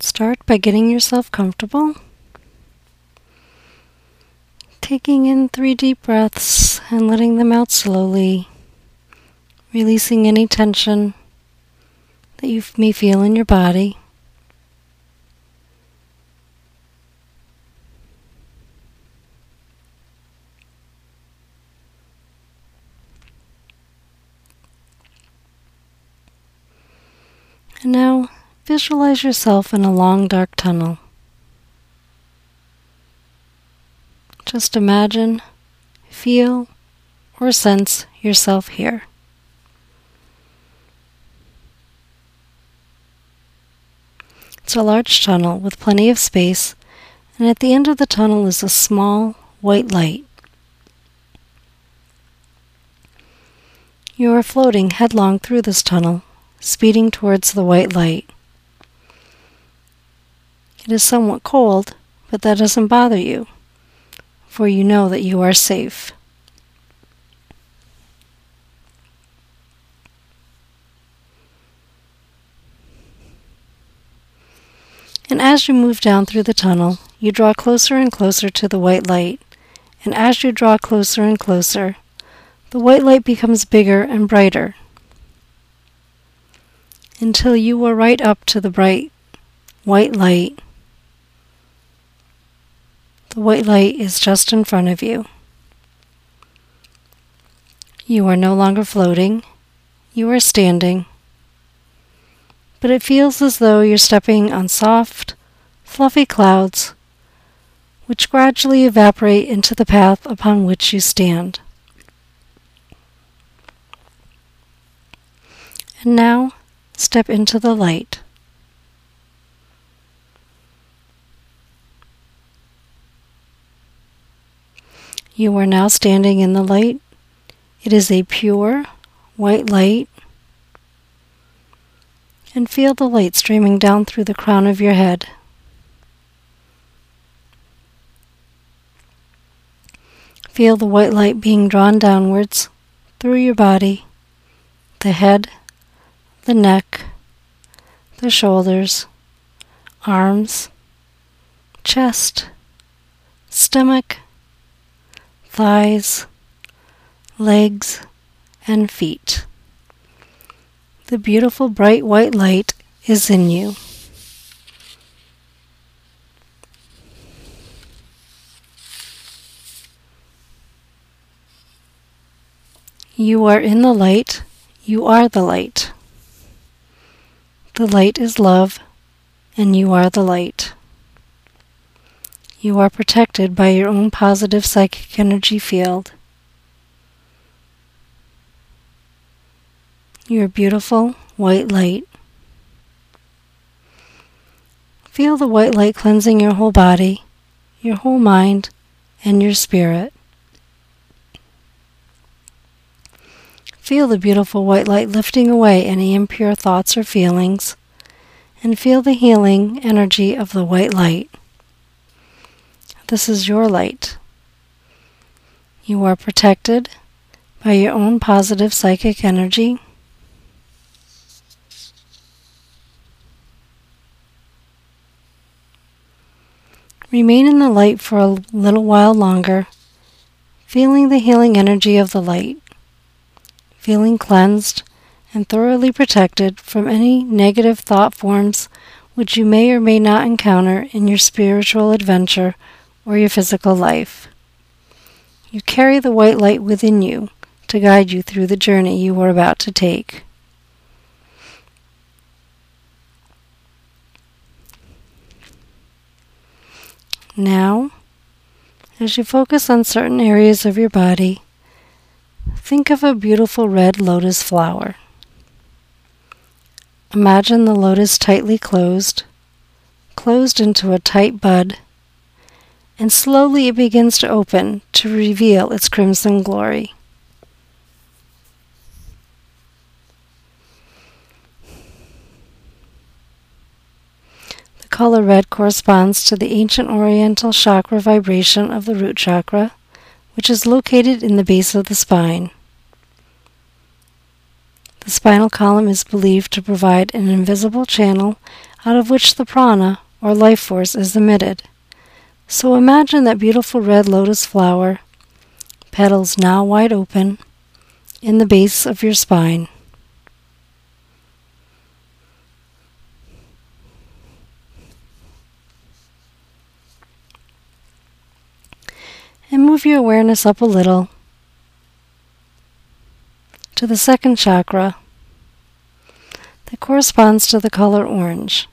Start by getting yourself comfortable, taking in 3 deep breaths and letting them out slowly, releasing any tension that you may feel in your body. And now, visualize yourself in a long, dark tunnel. Just imagine, feel, or sense yourself here. It's a large tunnel with plenty of space, and at the end of the tunnel is a small, white light. You are floating headlong through this tunnel, speeding towards the white light. It is somewhat cold, but that doesn't bother you, for you know that you are safe. And as you move down through the tunnel, you draw closer and closer to the white light, and as you draw closer and closer, the white light becomes bigger and brighter, until you are right up to the bright white light. The white light is just in front of you. You are no longer floating, you are standing, but it feels as though you're stepping on soft, fluffy clouds, which gradually evaporate into the path upon which you stand. And now, step into the light. You are now standing in the light. It is a pure, white light. And feel the light streaming down through the crown of your head. Feel the white light being drawn downwards through your body, the head, the neck, the shoulders, arms, chest, stomach, thighs, legs, and feet. The beautiful bright white light is in you. You are in the light. You are the light. The light is love, and you are the light. You are protected by your own positive psychic energy field. Your beautiful white light. Feel the white light cleansing your whole body, your whole mind, and your spirit. Feel the beautiful white light lifting away any impure thoughts or feelings, and feel the healing energy of the white light. This is your light. You are protected by your own positive psychic energy. Remain in the light for a little while longer, feeling the healing energy of the light, feeling cleansed and thoroughly protected from any negative thought forms which you may or may not encounter in your spiritual adventure or your physical life. You carry the white light within you to guide you through the journey you are about to take. Now, as you focus on certain areas of your body, think of a beautiful red lotus flower. Imagine the lotus tightly closed into a tight bud, and slowly it begins to open to reveal its crimson glory. The color red corresponds to the ancient oriental chakra vibration of the root chakra, which is located in the base of the spine. The spinal column is believed to provide an invisible channel out of which the prana, or life force, is emitted. So imagine that beautiful red lotus flower, petals now wide open, in the base of your spine. And move your awareness up a little to the second chakra that corresponds to the color orange.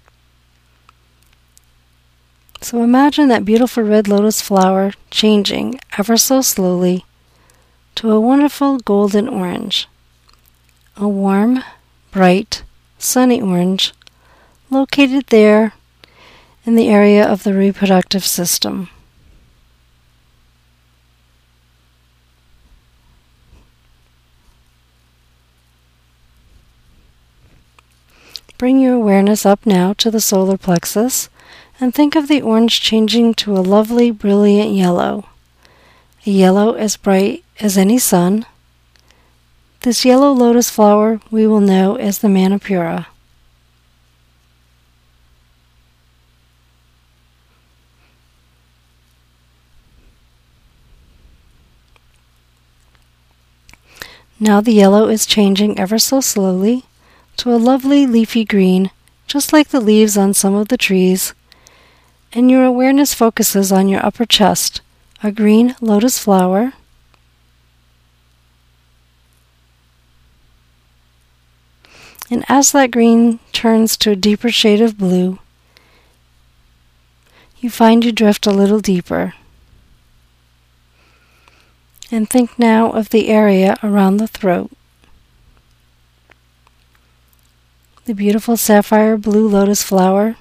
So imagine that beautiful red lotus flower changing ever so slowly to a wonderful golden orange, a warm, bright, sunny orange located there in the area of the reproductive system. Bring your awareness up now to the solar plexus and think of the orange changing to a lovely, brilliant yellow, a yellow as bright as any sun. This yellow lotus flower we will know as the Manipura. Now the yellow is changing ever so slowly to a lovely leafy green, just like the leaves on some of the trees, and your awareness focuses on your upper chest, a green lotus flower, and as that green turns to a deeper shade of blue, you find you drift a little deeper. And think now of the area around the throat. The beautiful sapphire blue lotus flower,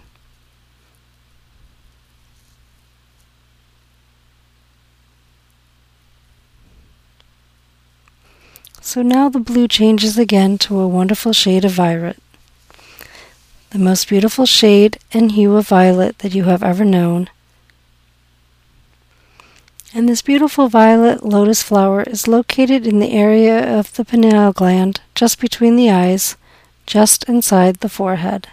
so now the blue changes again to a wonderful shade of violet, the most beautiful shade and hue of violet that you have ever known. And this beautiful violet lotus flower is located in the area of the pineal gland, just between the eyes, just inside the forehead.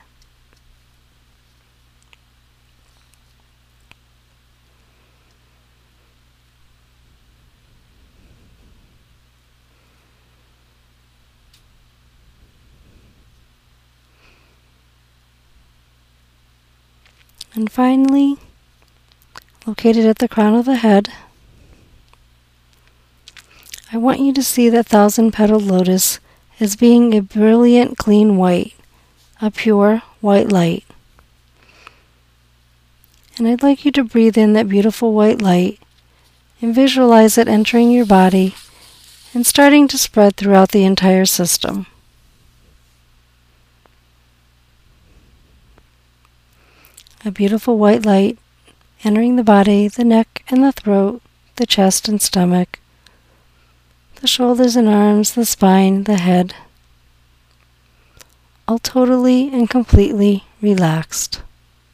And finally, located at the crown of the head, I want you to see that thousand-petaled lotus as being a brilliant, clean white, a pure white light. And I'd like you to breathe in that beautiful white light and visualize it entering your body and starting to spread throughout the entire system. A beautiful white light entering the body, the neck and the throat, the chest and stomach, the shoulders and arms, the spine, the head, all totally and completely relaxed.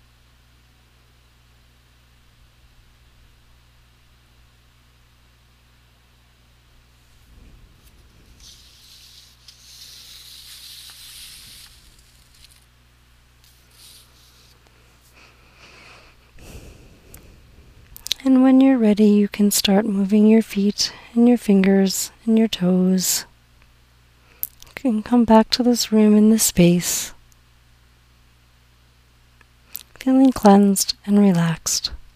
And when you're ready, you can start moving your feet and your fingers and your toes. You can come back to this room and this space, feeling cleansed and relaxed.